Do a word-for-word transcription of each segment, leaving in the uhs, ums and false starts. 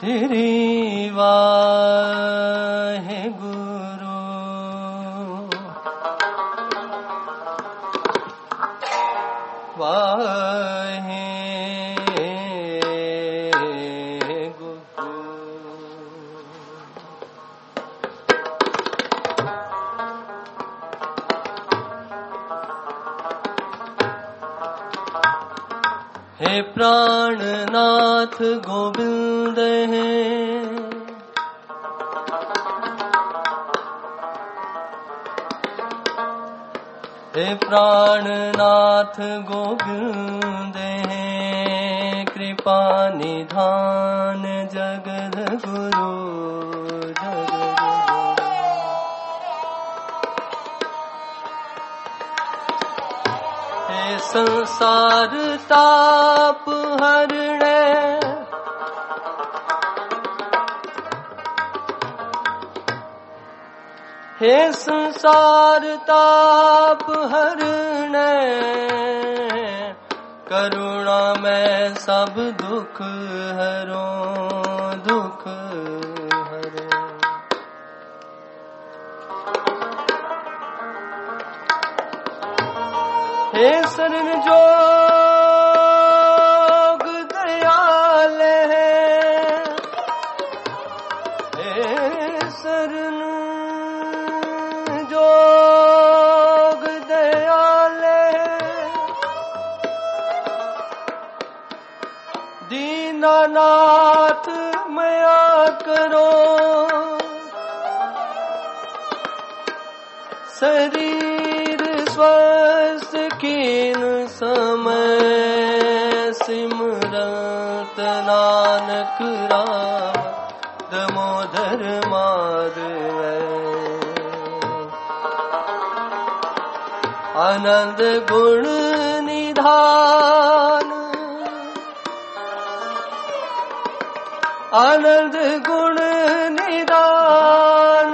श्री वाहे गुरु वाहे गुरु। हे प्राणनाथ गोविंद है, हे प्राणनाथ गोविंद है, कृपा निधान जगद गुरु जगद गुरु। हे संसार ताप हरणे, हे संसार ताप हरणे, करुणा में सब दुख हरो दुख हरो। हे शरण जोग दयाल है, हे शरण जोग दयाल है, दीनानाथ मया करो, शरीर स्वस्थ कीन समय, सिमरत नानक राम दामोदर माधव। आनंद गुण निधान, आनंद गुण निधान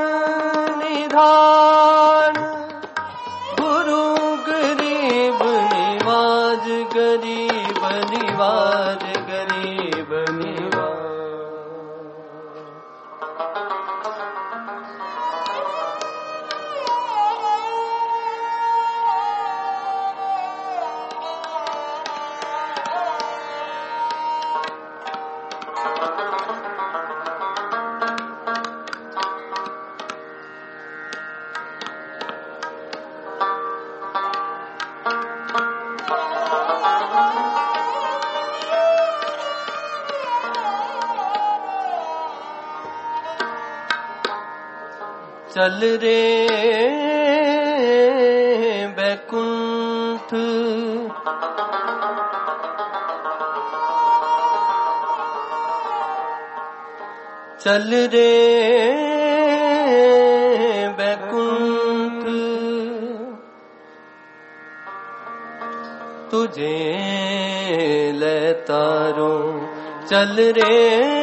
निधान, गुरु गरीब निवाज गरीब निवाज गरीब निवाज। चल रे बैकुंठ, चल रे बैकुंठ, तुझे ले तारो। चल रे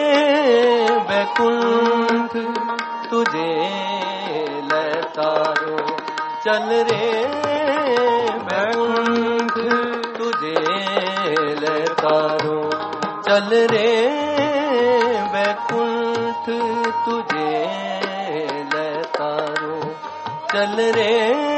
बैकुंठ, तुझे ले तारो। चल रे बैकुंठ, तुझे ले तारो। चल रे बैकुंठ, तुझे ले तारो। चल रे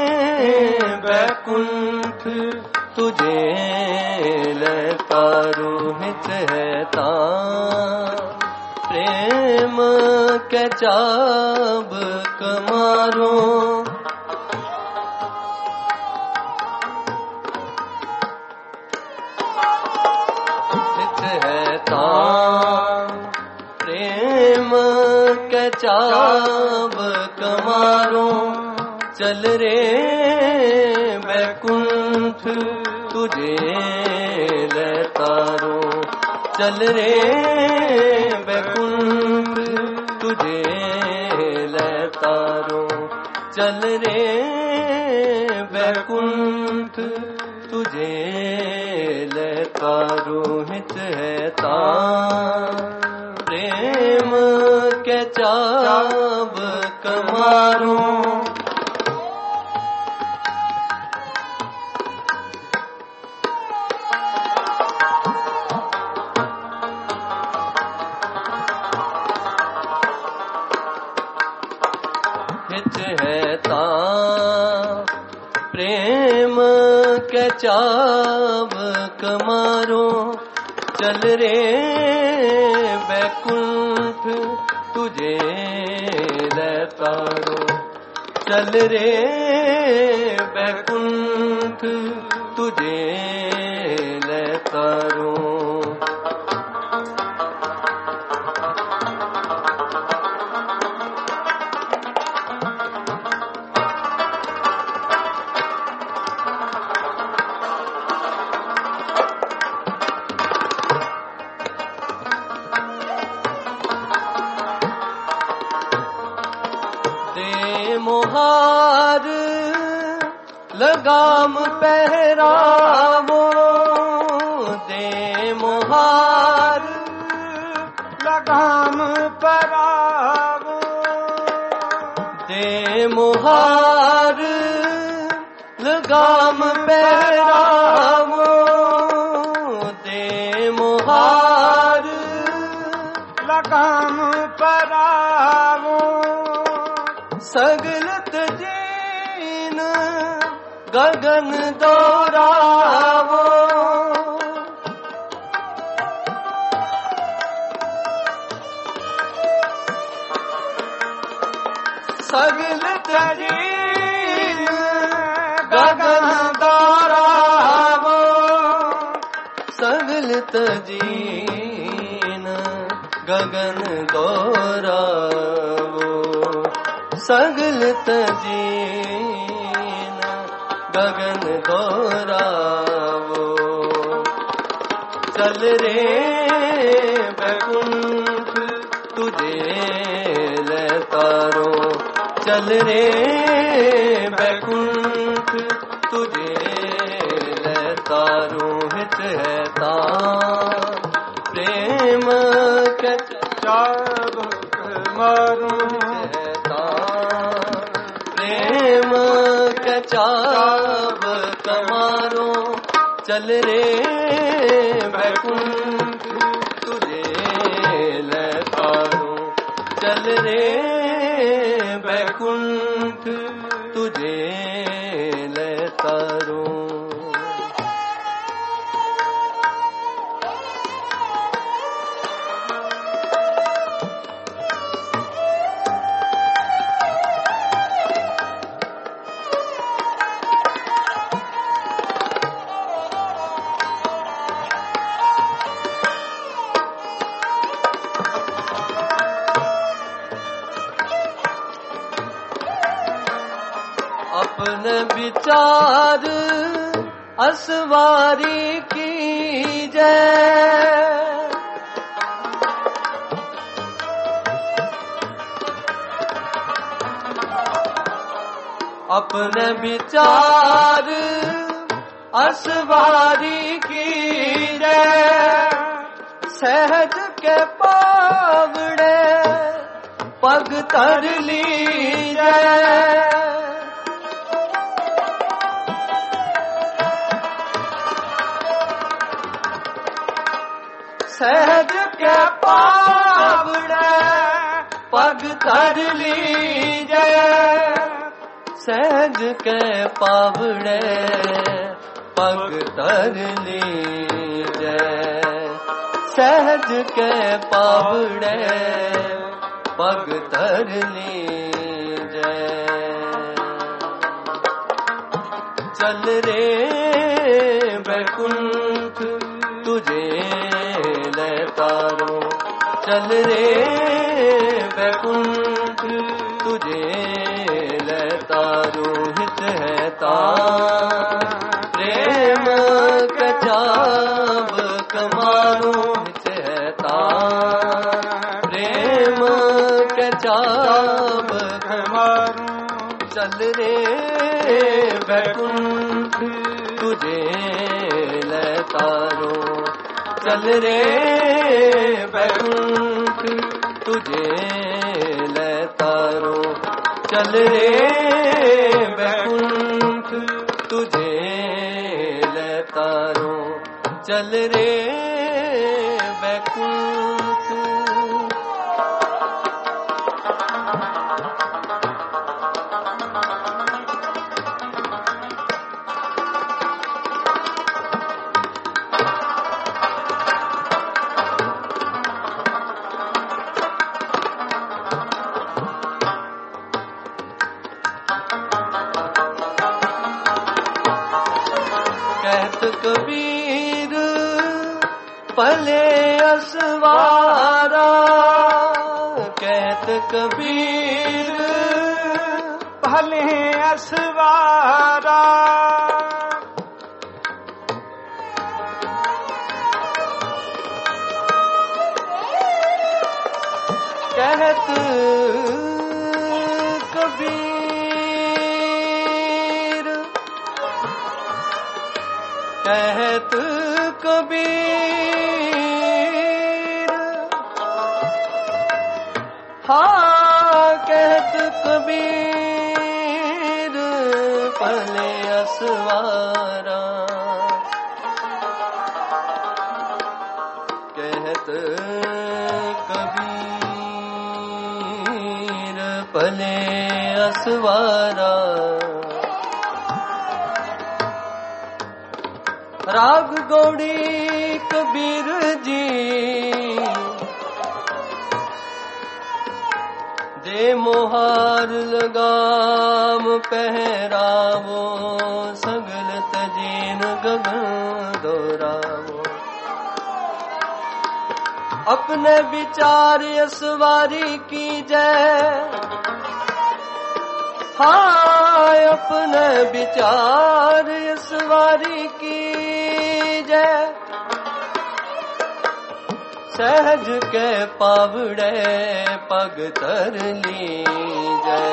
बैकुंठ, तुझे ले तारो। हित है तां प्रेम के चाब कमारो। हित है तां प्रेम के चाब कमारो। चल रे बैकुंठ, तुझे ले तारो। चल रे बैकुंठ, तुझे ले तारो। चल रे बैकुंठ, तुझे ले तारो। हित है तां प्रेम के चाब कमारो। चाबक मारो चल रे बैकुंठ तुझे लतारो चल रे बैकुंठ तुझे लतारो मोहार लगाम पहरावो दे मोहार लगाम पहरावो दे मोहार लगाम पहरावो दे मोहार लगाम पहरावो सगलत जीन गगन दोरावो सगलत जीन गगन दोरावो सगलत जीन गगन दोरावो सगलत जीन गगन दोरावो चल रे बैकुंठ तुझे लतारो चल रे बैकुंठ तुझे लतारो हित है ता प्रेम के चाबक मारो चाबक मारो चल रे बैकुंठ तुझे लतारो चल रे बैकुंठ तुझे लतारो अपने विचार असवारी की जय अपने विचार असवारी की जय सहज के पावड़े पग तर ली जय सहज के पावड़े पग कर लीजय सहज के पावड़े पग कर लीजय सहज के पावड़े पग तर लीजय चल रे बैकुंठ तुझे लतारो चल रे बैकुंठ तुझे लतारो हित है ता प्रेम का चाबक मारो हित है ता प्रेम का चाबक मारो चल रे बैकुंठ तुझे लतारो चल रे बैकुंठ तुझे लतारो चल रे बैकुंठ तुझे लतारो चल रे बैकुंठ कहत कबीर पले असवारा, कहत कबीर भले असवारा। कहत कबीर, कहत कबीर, हाँ कहत कबीर पले असवारा, कहत कबीर पले असवारा। राग गौड़ी कबीर जी जे मोहार लगाम पहरावो, सगल तजीन गगन दोरावो। अपने विचार असवारी की जय, हाँ अपने विचार असवारी की जय। सहज के पावड़े पग तर लीजै।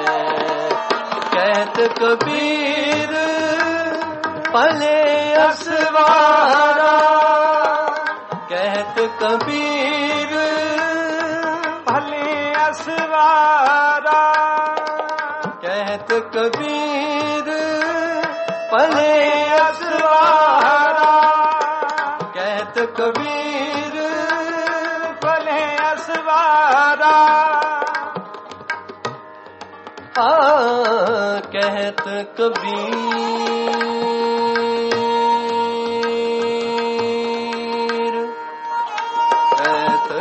कहत कबीर पले असवारा, कहत कबीर भले असवारा। कहत कबीर पले असवारा, कहत कबीर भले असवारा। आ कहत कबीर, कहत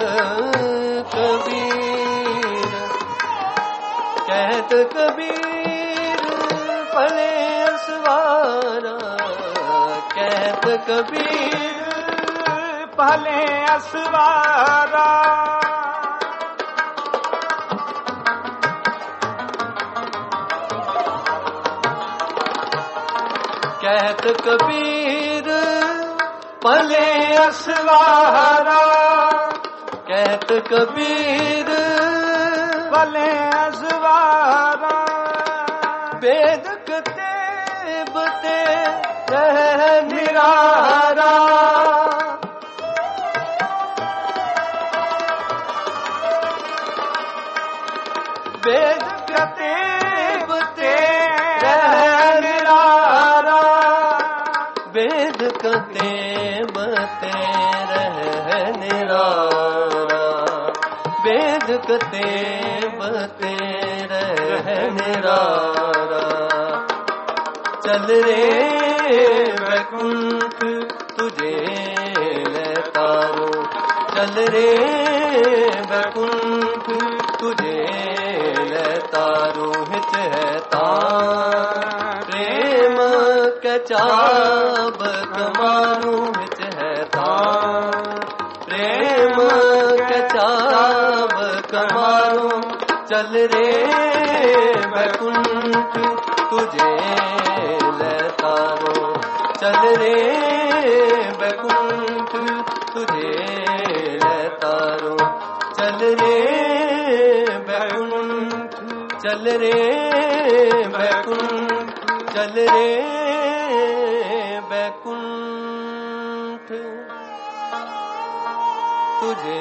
कबीर, कहत कबीर पले असवारा, कहत कबीर भले असवारा। कहत कबीर पले असवारा, कहत कबीर भले असवारा। वेद कते बते रह निरारा, वेद कते बते रह निरारा। वेद कते बते रह निरारा, वेद कते बते रह निरारा। चल रे वैकुंठ तुझे ले तारो, चल रे वैकुंठ तुझे ले तारो। हित है तार प्रेम के चाबक मारो, हित है तार प्रेम के चाबक मारो। चल रे वैकुंठ तुझे ले तारो, चल रे वैकुंठ तुझे ले तारो। चल रे वैकुंठ, चल रे वैकुंठ, चल रे वैकुंठ तुझे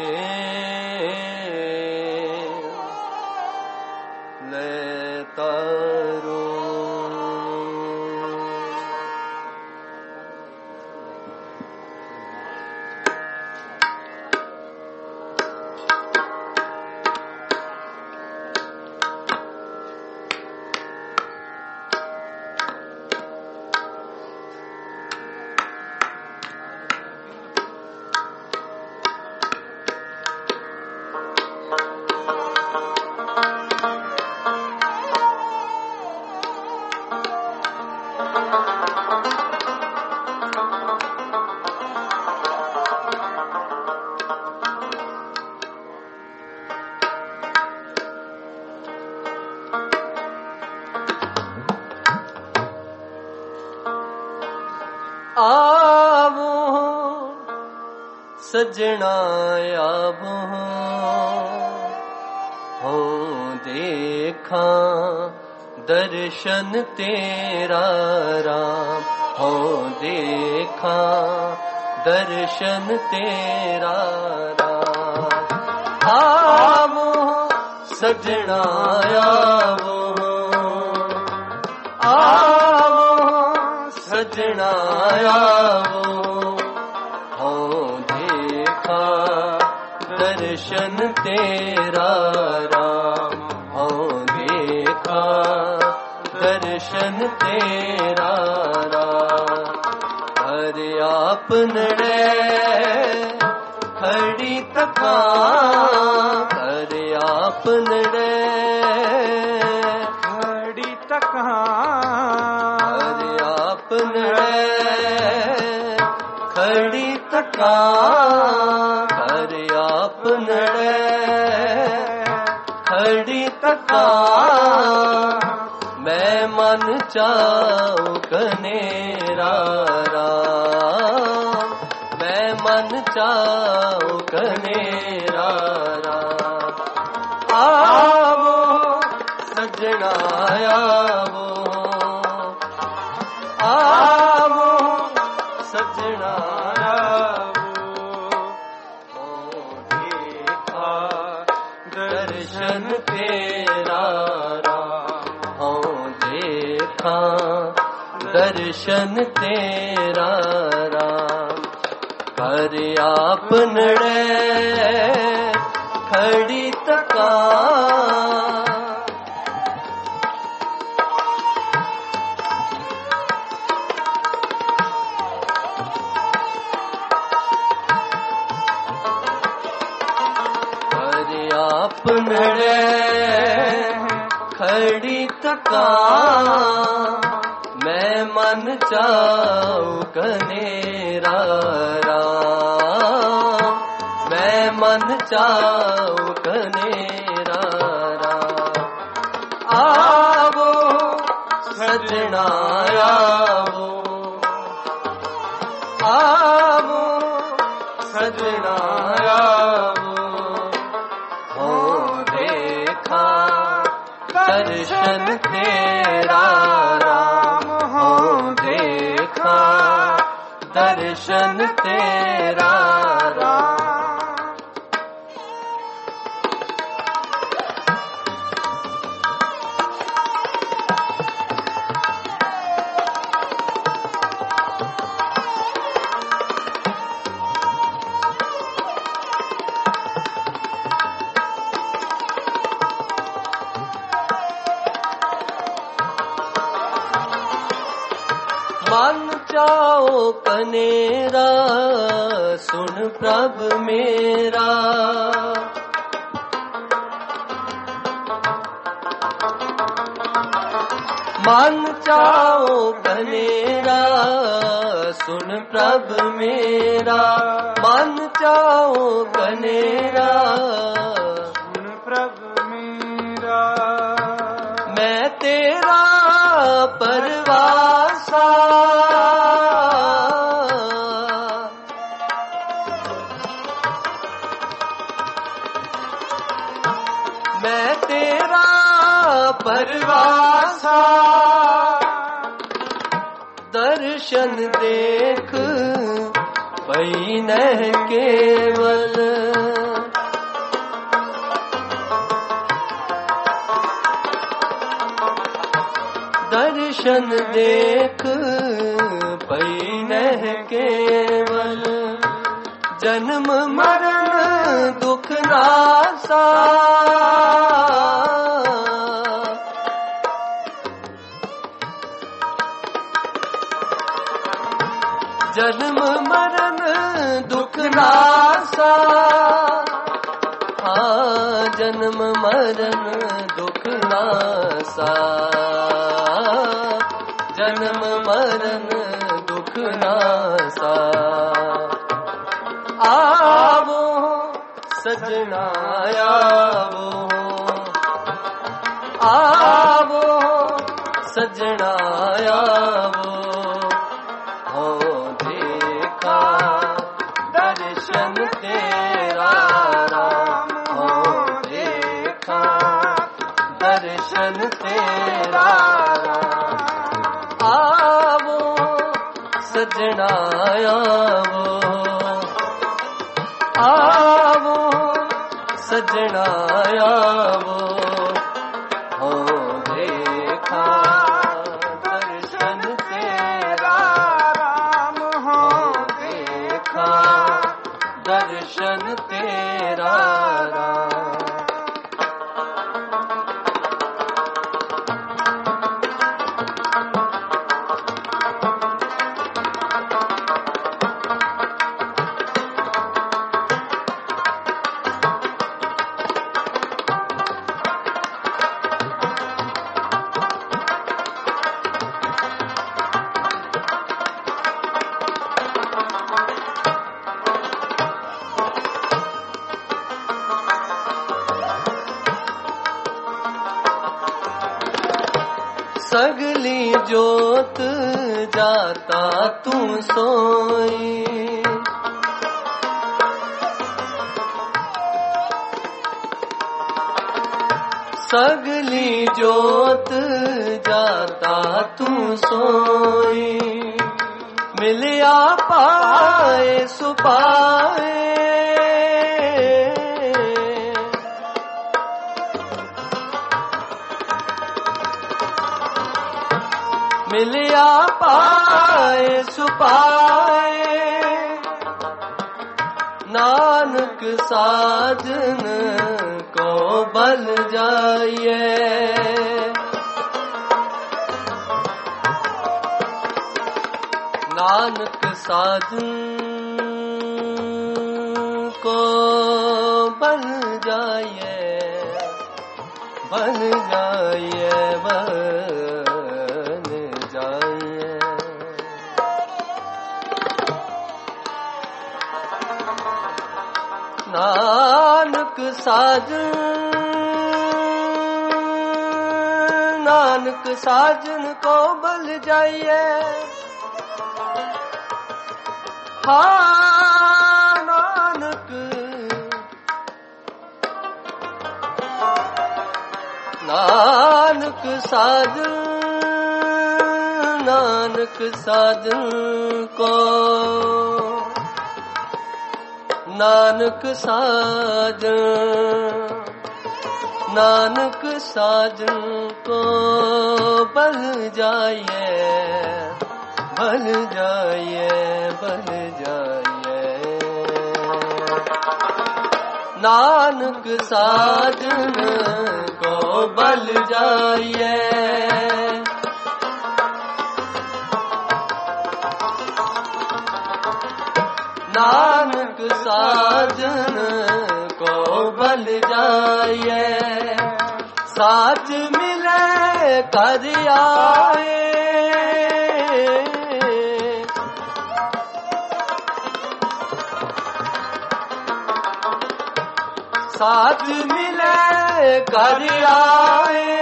ले तारो। सजना आबो हो देखा दर्शन तेरा राम हो देखा दर्शन तेरा राम आवो सजना आवो आवो सजना आवो हो देखा दर्शन तेरा राम हो देखा दर्शन तेरा राम हरे आपनड़े खड़ी तका हरे आपनड़े खड़ी तका हरे आपनड़े खड़ी तका हरे आपनड़े खड़ी तका मैं मन चाहूं कनेरा राम मैं मन चाहूं कनेरा राम आवो सजना आवो आवो सजना आवो हो देखा दर्शन तेरा हो देखा दर्शन तेरा राम हरे आपनड़े खड़ी तका हरे आपनड़े खड़ी तका मैं मन चाहूं कनेरा राम मैं मन चाहूं कनेरा राम आवो सजना आवो आवो सजना आवो हो देखा दर्शन तेरा राम हो देखा दर्शन तेरा राम मन चाओ कनेरा सुन प्रभ मेरा मन चाओ कनेरा सुन प्रभ मेरा मन चाओ कनेरा सुन प्रभ मेरा मैं तेरा परवासा मैं तेरा परवासा दर्शन देख पई नह केवल दर्शन देख पई नह केवल जन्म मरण दुख नासा जन्म मरण दुख नासा हाँ जन्म मरण दुख नासा जन्म मरण दुख नासा आवो सजना आवो आवो सजना आवो हो देखा दर्शन दर्शन तेरा आवो सजना आवो आवो सजना आवो हो देखा दर्शन तेरा राम हो देखा दर्शन तेरा राम सगली जोत जाता तू सोई सगली जोत जाता तू सोई मिलिया पाए सुपाए मिलिया पाए सुपाए नानक साजन को बल जाइए नानक साजन को बल जाइए बल जाइए बल नानक साजन नानक साजन को बल जाइए हाँ नानक नानक साजन नानक साजन को नानक साजन नानक साजन को बल जाइए बल जाइए बल जाइए नानक साजन को बल जाइए नानक साजन को बल जाइए साच मिले कर आए साच मिले कर आए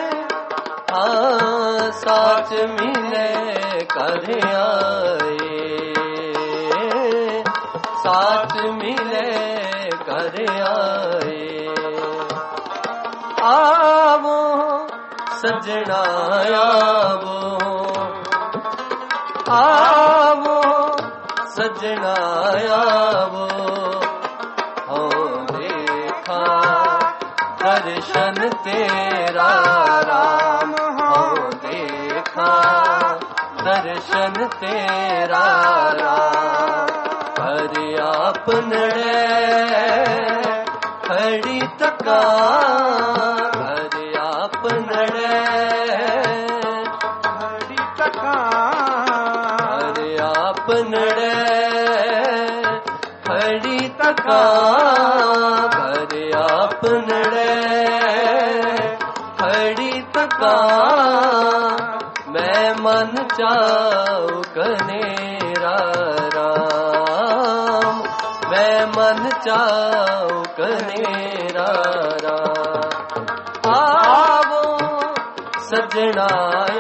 हाँ साच मिले कर आए साथ मिले कर आए आवो सजना आवो आवो सजना आवो हो देखा दर्शन तेरा राम हो देखा दर्शन तेरा राम हरि आपनड़े खड़ी तका हरि आपनड़े खड़ी तका हरि आपनड़े खड़ी तका हरि आपनड़े खड़ी तका मैं मन चाऊ कनेरा राम मैं मन चाऊ कनेरा राम आवो सजना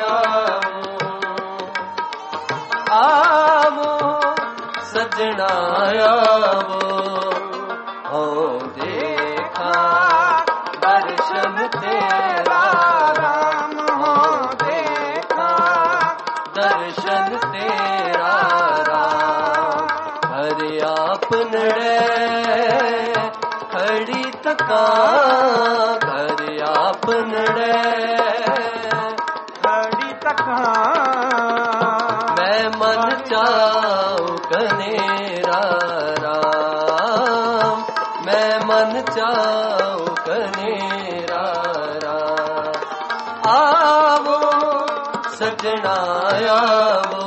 आवो सजना आवो हो देखा दर्शन तेरा आपनड़े खड़ी तका घर आपनड़े खड़ी तका मैं मन चाहूं कनेरा राम मैं मन चाहूं कनेरा राम आवो सजना आवो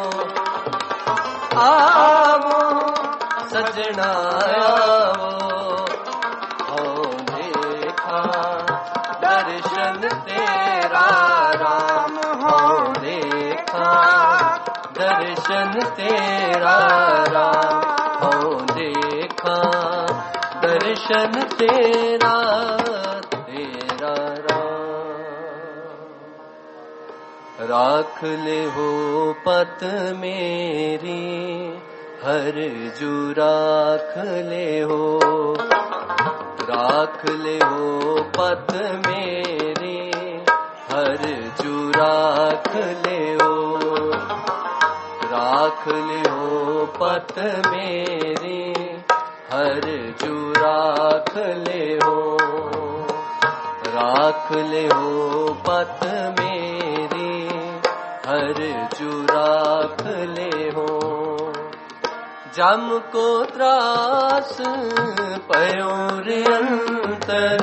आवो सजना आवो हो देखा दर्शन तेरा राम हो देखा दर्शन तेरा राम हो देखा दर्शन तेरा तेरा राम राख ले हो पत मेरी हर जू राख ले हो राख ले हो पत मेरी हर जू राख ले हो राख ले हो पत मेरी हर जू राख ले हो राख ले हो पत मेरी हर जू राख ले हो जम को त्रास पयो रे अंतर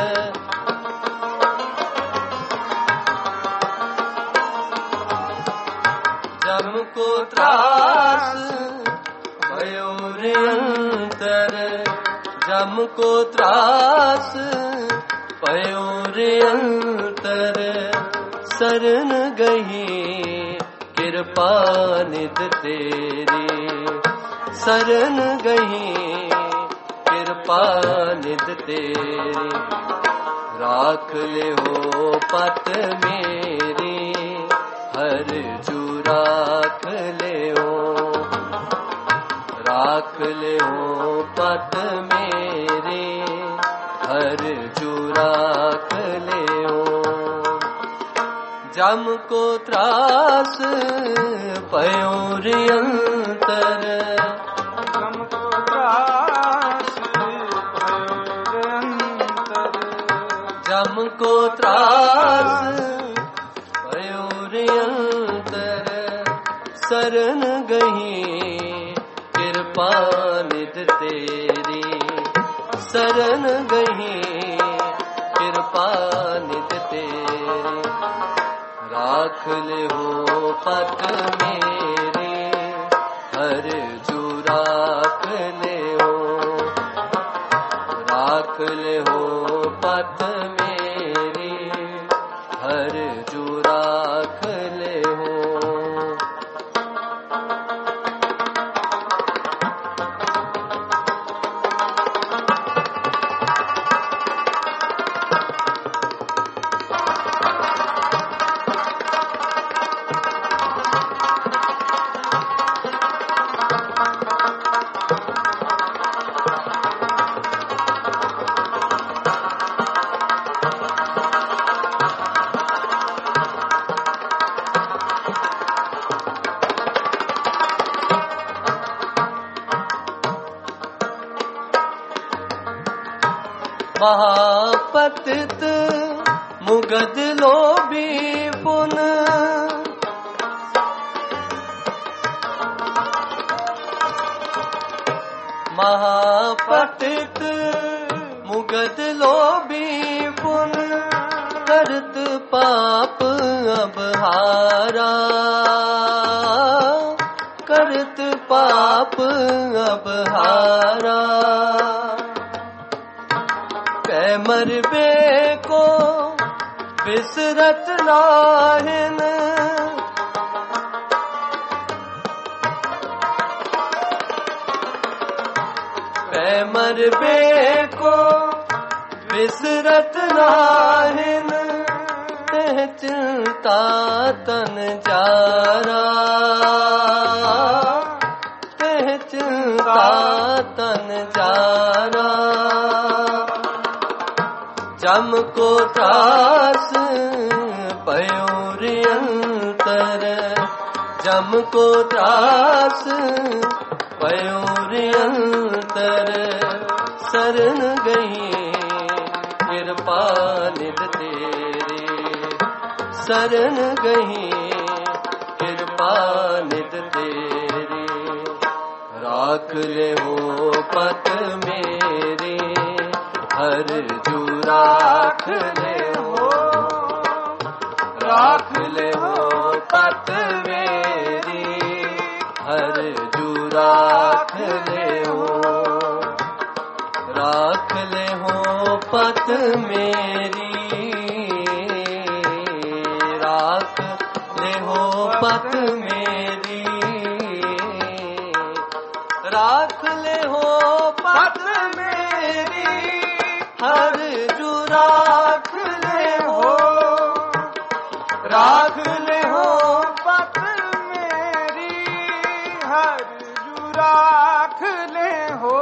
जम को त्रास पयो रे अंतर जम को त्रास पयो रे अंतर शरण गही कृपा निध तेरी शरण गही कृपा निध तेरी राख ले हो पत मेरी हर जू राख ले हो राख ले हो पत मेरी हर जू राख ले हो जम को त्रास पयो रे अंतर जम को त्रास पयो रे अंतर जम को त्रास पयो रे अंतर शरण गही कृपा निध तेरी शरण गही कृपा निध तेरी राख ले हो पत मेरी हर जू राख ले हो राख ले हो पत मेरी हर जू राख ले हो महापतित मुगद लोभी पुन महापतित मुगद लोभी पुन करत पाप अब हारा करत पाप अब हारा मरबे को बिसरत नाहिन पै मरबे को बिसरत नाहिन तह चिंता तन जारा तह चिंता तन जारा जम को त्रास पयो रे अंतर जम को त्रास पयो रे अंतर शरण गही कृपा निध तेरे, शरण गही कृपा निध तेरे। राख ले हो पत मेरे हर जू राख ले हो, राख ले हो पत मेरी हर जू राख ले हो, राख ले हो पत मेरी, राख ले हो पत मेरी, राख ले हो पत मेरी हर जू राख ले हो, राख ले हो पत मेरी हर जू राख ले हो।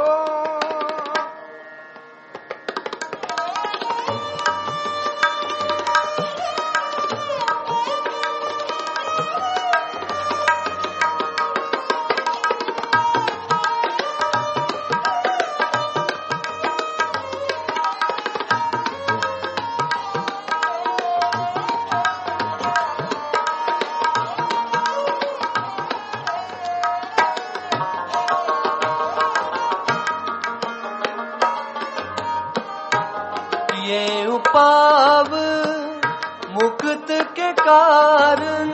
ये उपाव मुक्त के कारण,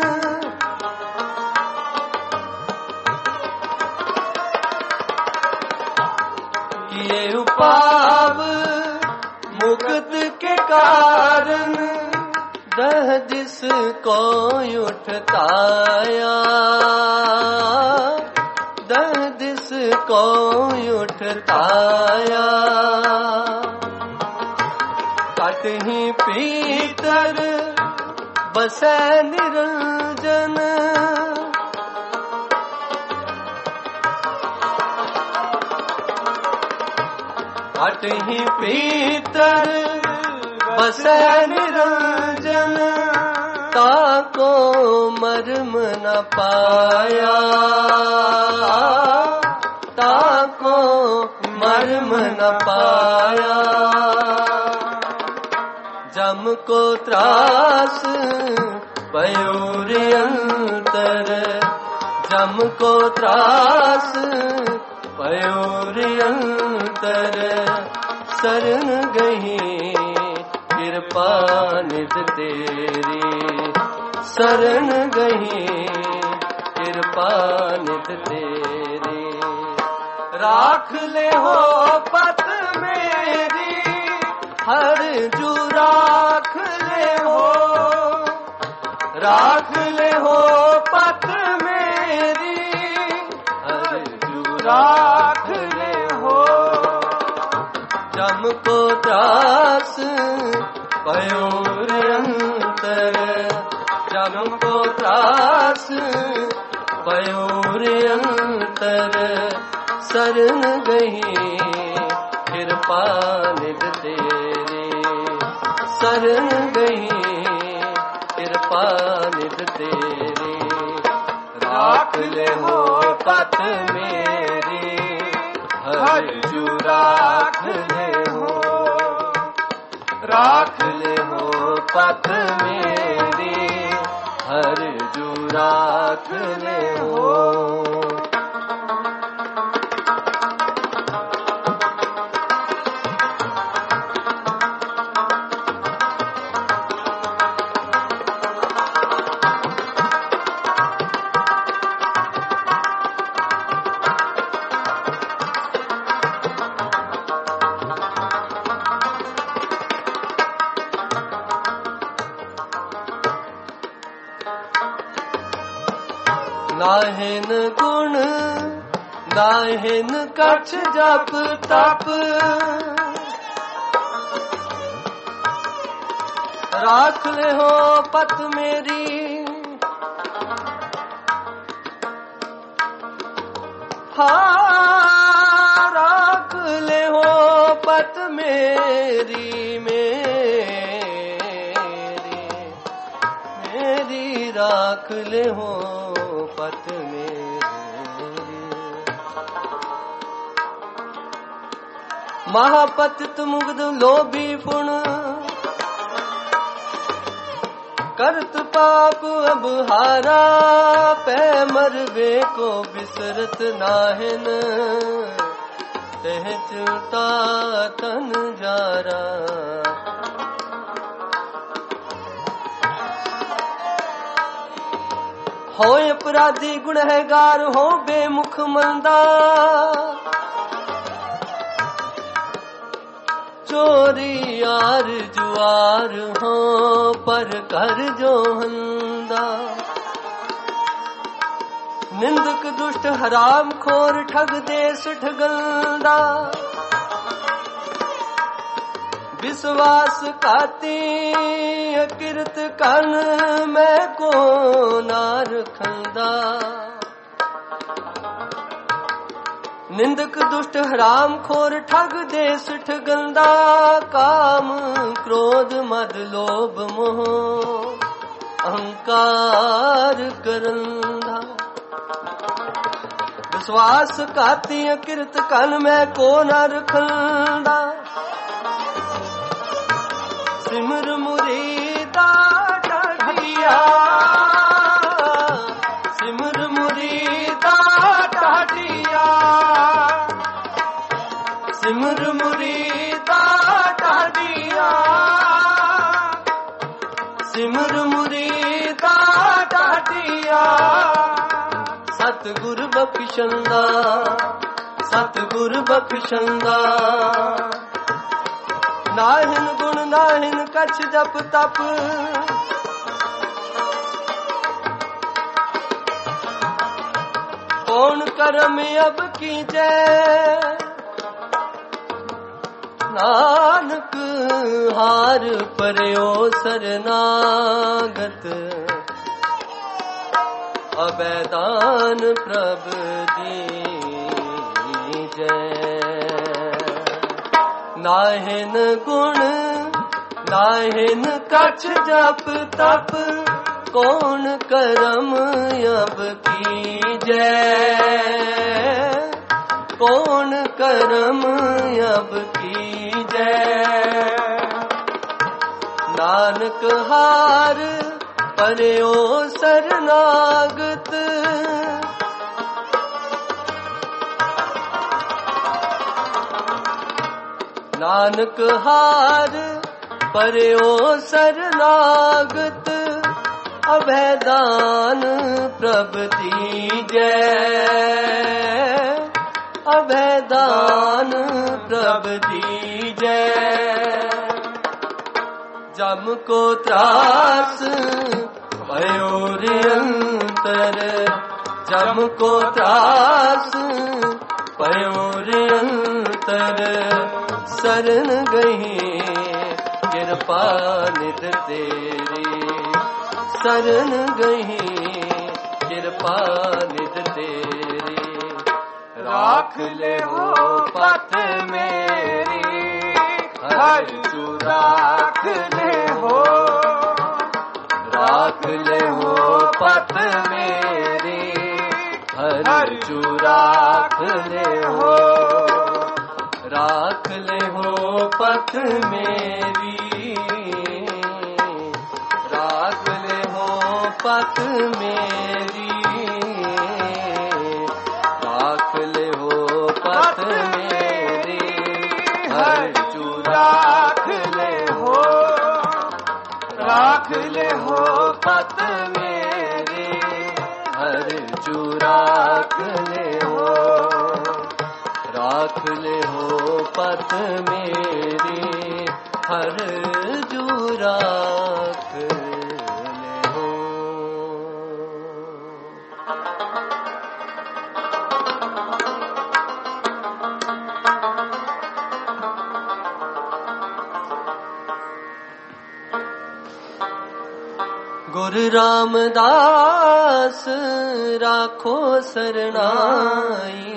ये उपाव मुक्त के कारण, दह जिस को उठताया, दह जिस को उठताया, कटहि पीतर बसै निरंजन, कटहि पीतर बसै निरंजन, ताको मर्म न पाया, ताको मर्म न पाया। जम को त्रास पयोर अंतर, जम को त्रास पयोर अंतर, शरण गही कृपा निध तेरी, शरण गही कृपा निध तेरी। राख ले हो पत मेरी हर जू राख ले हो, राख ले हो पत मेरी हर जू राख ले हो। जम को त्रास पयोर अंतर, जम को त्रास पयोर अंतर, शरण गही कृपा निध तेरे, शरण गही कृपा निध तेरे। राख ले हो पत मेरी हर जू राख ले हो, राख ले हो पत मेरी हर जू राख ले हो। नाहिन गुण नाहिन कछ जप तप, राख ले हो पत मेरी हाँ, राख ले हो पत मेरी, मेरी मेरी राख ले हो पत मेरी। महापतित मुग्ध लोभी पुण करत पाप अब हारा पै मरवे को बिसरत नाहिन तह चुता तन जारा हो अपराधी गुनहगार हो बेमुख मंदा चोरी यार जुआर हो पर कर जो हंदा निंदक दुष्ट हराम खोर ठग देश ठगंदा विश्वास काती अकिरत कन मैं को नार खंदा निंदक दुष्ट हराम खोर ठग देश ठगंदा काम क्रोध मद लोभ मोह अहंकार करंदा विश्वास काती अकिरत कन मैं को नार खंदा सिमर मुरीदा ढाढिया सिमर मुरीदा ढाढिया सिमर मुरीदा ढाढिया सिमर मुरीदा ढाढिया सतगुर बख्शंदा सतगुर बख्शंदा नाहिन गुण नाहिन कछ जप तप कौन करम अब कीजे नानक हार परयो सरनागत अबैदान प्रभ दीजै नाहिन गुण नाहिन कछ जप तप कौन करम अब कीजै कौन करम अब कीजै नानक हार परयो सरनागत नानक हार परयो सरनागत अभयदान प्रभ दीजै अभयदान प्रभ दीजै जम को त्रास भयो अंतर जम को त्रास भयो अंतर शरण गही कृपा निध तेरी शरण गही कृपा निध तेरी राख ले हो पथ मेरी हर तू राख ले हो राख ले हो पथ मेरी हर तू राख ले हो राख ले हो पथ मेरी राख ले हो पथ मेरी राख ले हो पथ मेरी हर चू राख ले हो राख ले हो पथ मेरी हर चू राख ले हो राख ले हो पथ मेरी हर जू राख ले हो। गुरु रामदास राखो सरनाई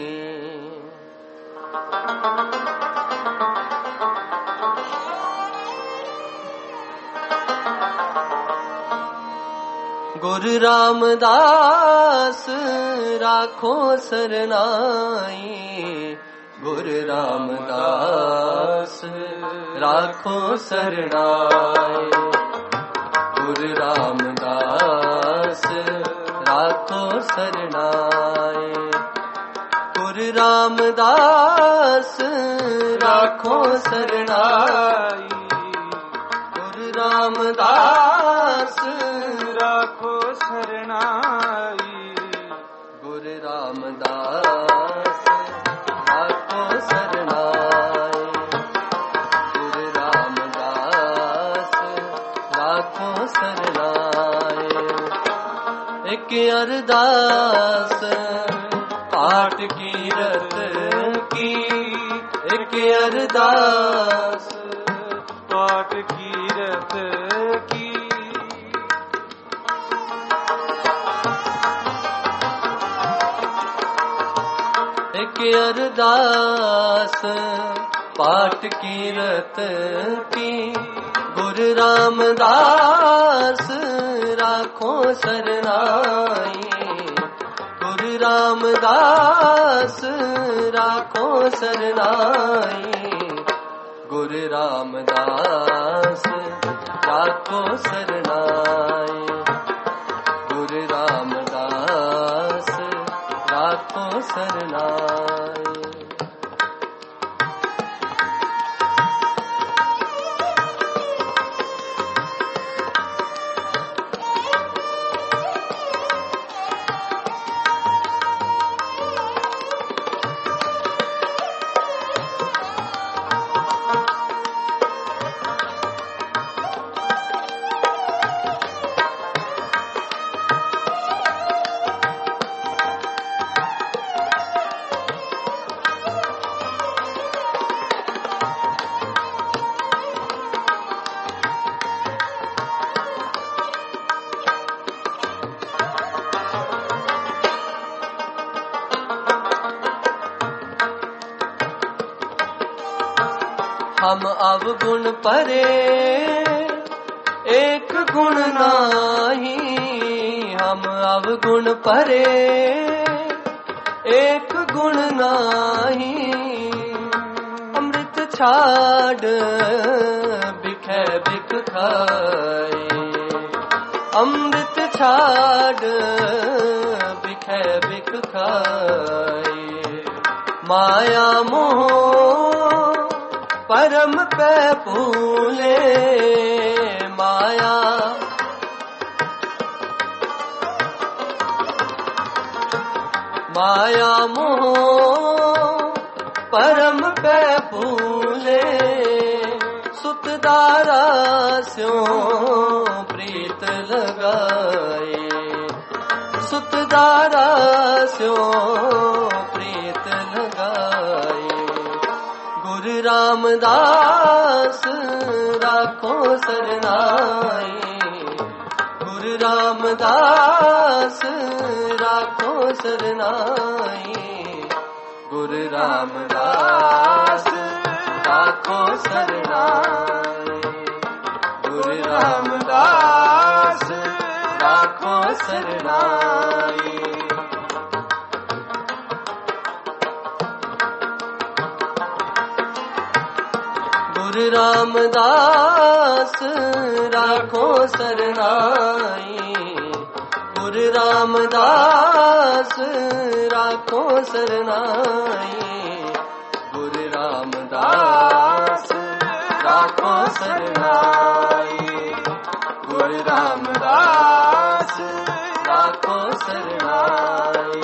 गुरु रामदास राखो सरनाई गुरु रामदास राखो सरनाए। गुरु रामदास राखो सरनाए। गुरु रामदास राखो सरनाए। गुरु रामदास राखो सरनाई। गुरु रामदास राखो सरनाए। गुरु रामदास राखो सरनाए। एक अरदास पाठ कीरत की। एक अरदास पाठ कीरत की। एक अरदास पाठ कीरत की। गुरु रामदास राखो सरनाई। गुरु रामदास राखो सरनाई। गुरु रामदास राखो सरनाई। गुरु रामदास राखो सरनाई। हम अवगुण परे एक गुण नाही। हम अवगुण परे एक गुण नाही। अमृत छाड़ बिखे बिख खाए। अमृत छाड़ बिखे बिख खाए। माया मोह परम पे भूले। माया माया मोह परम पे भूले। सुतदारा स्यों प्रीत लगाए। सुतदारा स्यों प्रीत लगाए। गुरु रामदास राखो सरनाई। गुरु रामदास राखो सरनाई। गुरु रामदास राखो सरनाई। गुरु रामदास राखो सरनाई। गुरु रामदास राखो सरनाई। गुरु रामदास राखो सरनाई। गुरु रामदास राखो सरनाई। गुरु रामदास राखो सरनाई।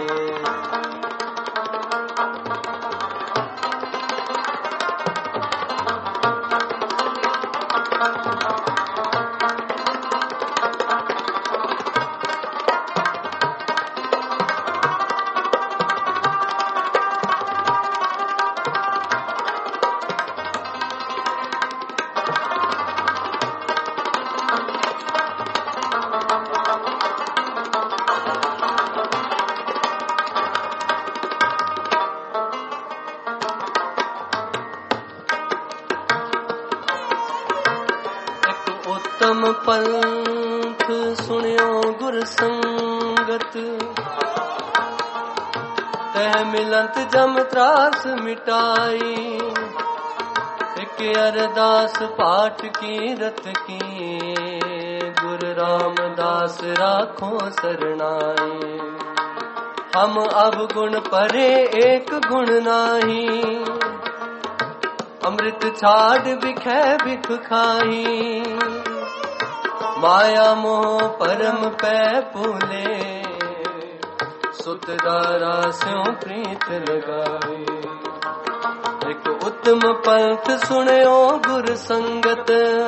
उत्तम पंथ सुनियो गुर संगत। तह मिलंत जम त्रास मिटाई। एक अरदास पाठ की रत की, गुरु रामदास राखो सरनाई। हम अवगुण परे एक गुण नाही, अमृत छाड़ बिखै बिख खाई। माया मोह परम पै भूले, सुत दारा स्यों प्रीत लगाए। एक उत्तम पंथ सुनियो गुर संगत,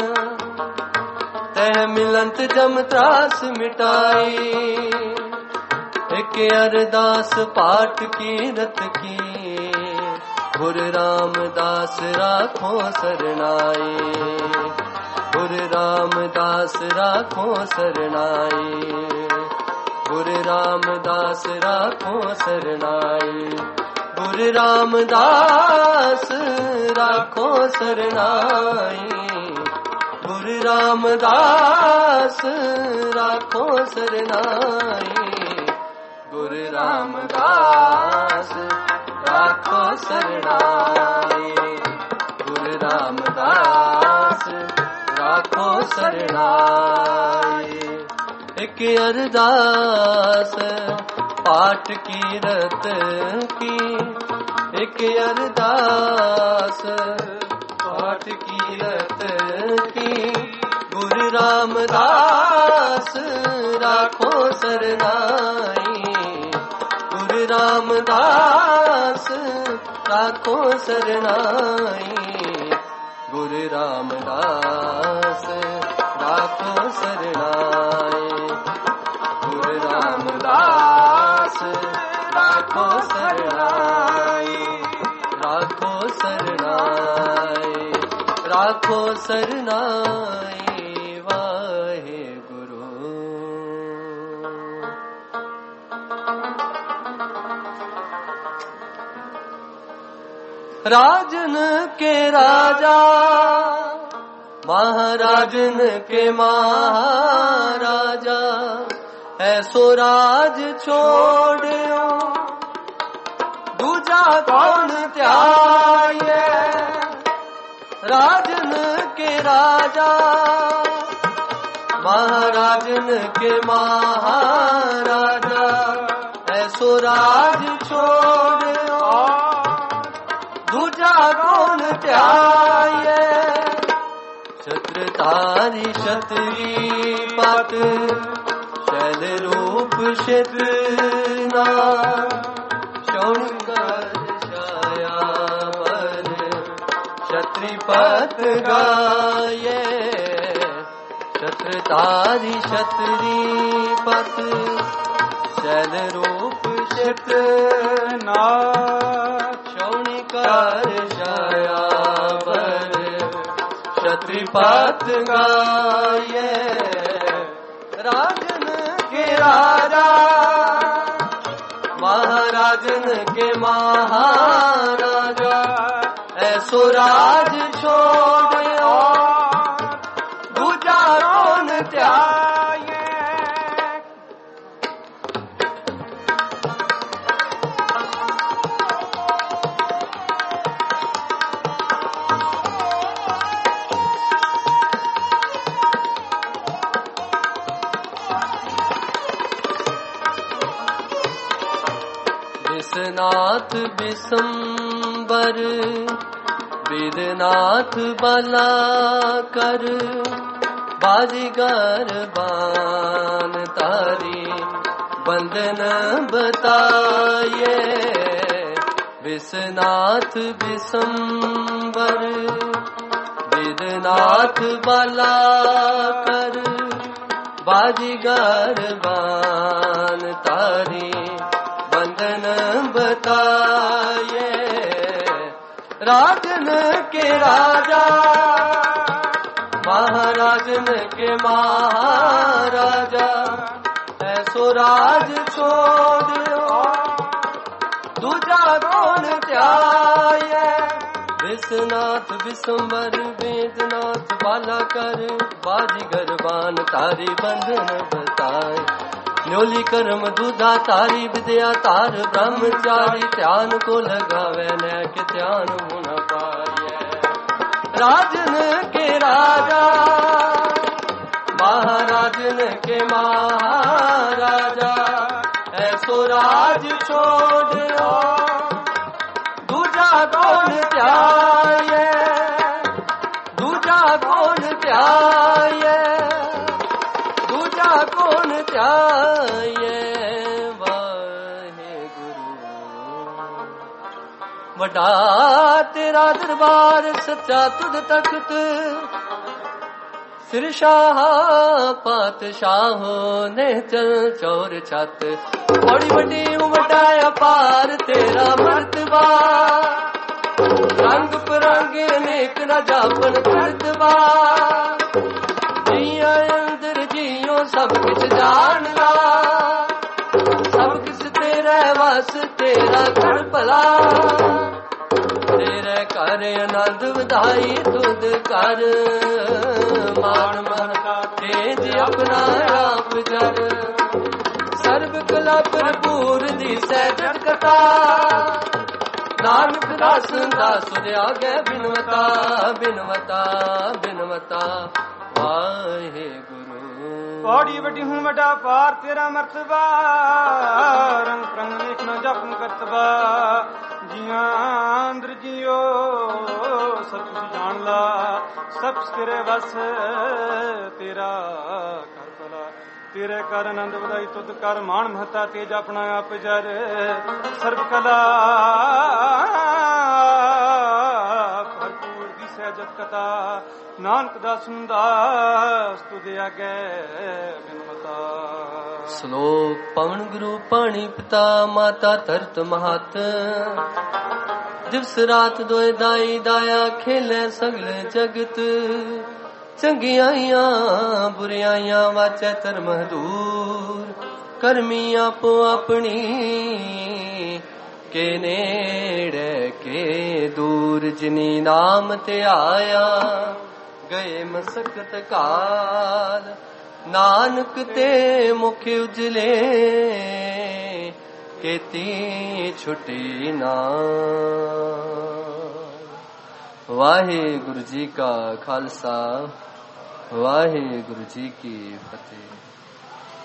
तह मिलंत जम त्रास मिटाई। एक अरदास पाठ की रत की, गुरु रामदास राखो सरनाई। गुरु रामदास राखो सरनाई। गुरु रामदास राखो सरनाई। गुरु रामदास राखो सरनाई। गुरु रामदास राखो सरनाई। गुरु रामदास राखो सरनाई। गुरु रामदास राखो सरनाई। एक अरदास पाठ की रत की, एक अरदास पाठ की रत की। गुरु रामदास राखो सरनाई। गुरु रामदास राखो सरनाई। गुरु रामदास राखो सरनाई। गुरु रामदास राखो सरनाई। राखो सरनाई। राखो सरनाई। वाहे गुरु। राजन के राजा, महाराजन के महाराजा, ऐसो राज छोड़ो दूजा कौन त्यागे। राजन के राजा, महाराजन के महाराजा, ऐसो राज छोड़ो दूजा कौन त्यागे। छत्रधारी क्षत्रिय पद, शैल रूप शितना, शौनकर छाया पर क्षत्रिपत गाये। छत्रधारी क्षत्रिय पद, शैल रूप शितना, शौनकर छाया पर क्षत्रिपत गाये। राजन के राजा, महाराजन के महाराजा, ऐसो राज छोड़ो दूजा कौन त्यागे। विश्वनाथ विशंबर, वेदनाथ बला कर, बाजीगर बान तारी बंधन बताए। विश्वनाथ विशंबर, वेदनाथ बला कर, बाजीगर बान तारी बंधन बताए। राजन के राजा, महाराजन के महाराजा, ऐसो राज छोड़ो दूजा कौन त्यागे। विश्वनाथ विशंबर, वेदनाथ बाला कर, बाजीगर बान तारी बंधन बताए। न्योली कर्म दूधा तारी विद्या तार ब्रह्मचारी ध्यान को लगावे नैक ध्यान होना पाए राजन के राजा महाराजन के महाराजा ऐसो राज छोड़ो दूजा कौन त्याये दूजा कौन त्याये दूजा कौन त्याये वाहे गुरु वड्डा तेरा दरबार सच्चा तुद तख्त सिर शाह पातशाहो ने चल चौर छत बड़ी बड़ी उमटा अपार तेरा मर्तबा रंग परंग अनेक न जापन करतबा जिया अंदर जियो सब किछ जान ला सब किछ तेरा वस तेरा कर भला तेरे कर आनंद ਵਧਾਈ तुद कर मान मन तेज अपना आप जग सर्व कला भरपूर दी सैजत कथा नानक दास दास सुनिया गए बिनवता बिनवता बिनवता वाहे गुरु पौड़ी वड्डी हूँ वड्डा पार तेरा मर्तबा रंग रंग नेक न जपन करतबा जिया अंदर जियो सब कुछ जान ला सब तेरे बस तेरा कर भला तेरे कर आनंद ਵਧਾਈ तुद कर मान महता तेज अपना आप जर सर्व कला भरपूर दी सहजत कथा नानक दास दास तुद आगे बिनवता श्लोक पवन गुरु पाणी पिता माता धरत महत दिवस रात दोए दाई दाया खेले सगले जगत चंगियाइयां बुरियाइयां वाचे धर्म दूर करमी आपो अपनी के नेड़े के दूर जिनी नाम ते आया गए मसकत काल नानक ते मुख उजले केती छुटी ना वाहे गुरु जी का खालसा वाहे गुरु जी की फतेह।